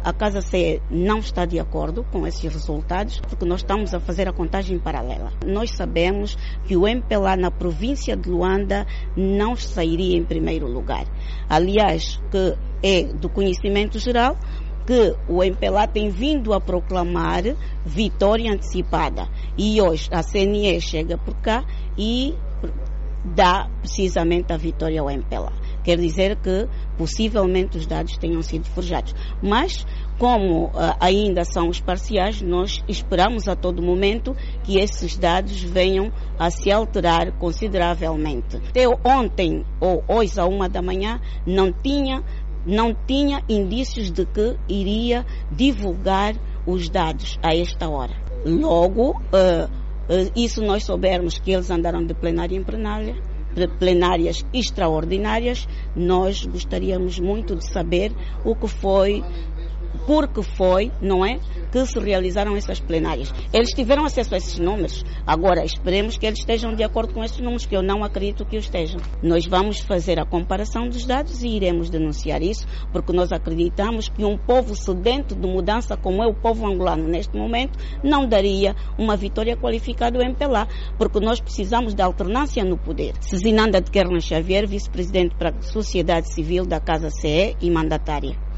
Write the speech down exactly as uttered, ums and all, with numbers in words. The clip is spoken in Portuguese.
a Casa C E não está de acordo com esses resultados, porque nós estamos a fazer a contagem paralela. Nós sabemos que o M P L A na província de Luanda não sairia em primeiro lugar. Aliás, que é do conhecimento geral que o M P L A tem vindo a proclamar vitória antecipada. E hoje a C N E chega por cá e dá precisamente a vitória ao M P L A. Quer dizer que possivelmente os dados tenham sido forjados. Mas, como uh, ainda são os parciais, nós esperamos a todo momento que esses dados venham a se alterar consideravelmente. Até ontem ou hoje à uma da manhã não tinha, não tinha indícios de que iria divulgar os dados a esta hora. Logo, uh, uh, isso nós soubermos que eles andaram de plenária em plenária, plenárias extraordinárias, nós gostaríamos muito de saber o que foi, por que foi, não é, que se realizaram essas plenárias. Eles tiveram acesso a esses números, agora esperemos que eles estejam de acordo com esses números, que eu não acredito que o estejam. Nós vamos fazer a comparação dos dados e iremos denunciar isso, porque nós acreditamos que um povo sedento de mudança, como é o povo angolano neste momento, não daria uma vitória qualificada ao M P L A, porque nós precisamos de alternância no poder. Cezinanda de Kernan Xavier, vice-presidente para a Sociedade Civil da Casa C E e mandatária.